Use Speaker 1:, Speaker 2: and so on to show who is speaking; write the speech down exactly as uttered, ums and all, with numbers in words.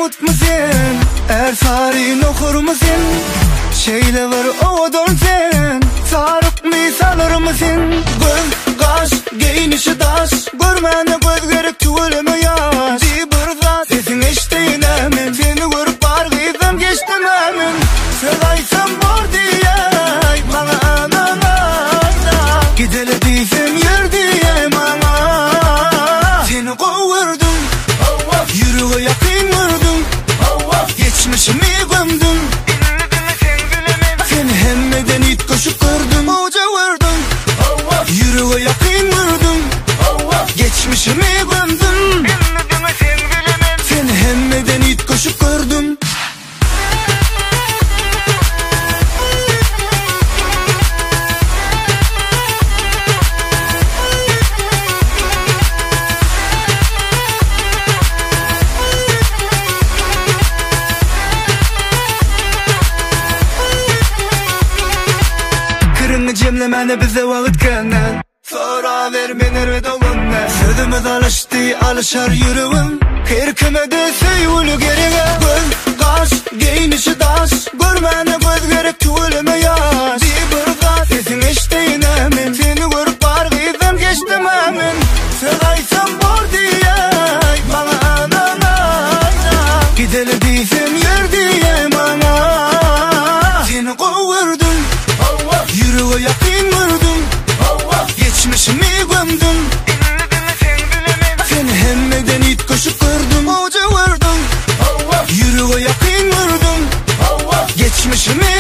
Speaker 1: umut musun? Er tarihini okur musun? Şeyle var o dolsen Sarık mı sanır mısın? Göz, kaş, giyinişi taş Görmene göz gerek tüveleme yaş Di burada sesin eşteyin emin Seni görüp var gizem geçtim emin Sevaysam var diye bana ananayla Gidele değilsem yer diye bana Seni kovurdum Yürüye yakın vurdum Geçmişimi gömdüm Seni hemmeden it koşup kırdım Hoca vurdum Yürüye yakın vurdum Geçmişimi gömdüm Seni hemmeden it koşup kırdım Cemlemene bize vakit kendin Sonra ver beni ve dolunne Sözümüz alıştı alışar yürüvüm Kırkıme de seyvülü gerine Göz, kaş, giyinişi taş Görmene göz gerek tüveleme yaş Di burada sesin eşteyin emin Seni görüp var gizem geçtim emin Sevaysam var diye bana ananayla Gidele değilsem yer diye bana Seni kovurdum Yürüye yakın vurdum Geçmişimi gömdüm Seni hemmeden it koşup kırdım Hoca vurdum Yürüye yakın vurdum Geçmişimi